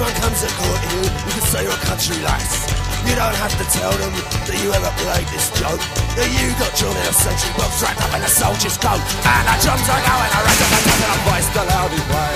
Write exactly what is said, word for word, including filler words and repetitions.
anyone comes to court you, you can say you're a country lass. You don't have to tell them that you ever played this joke, that you got drawn in a century box wrapped up in a soldier's coat. And the drums are going, I raise up my tongue and I voice the loudest way.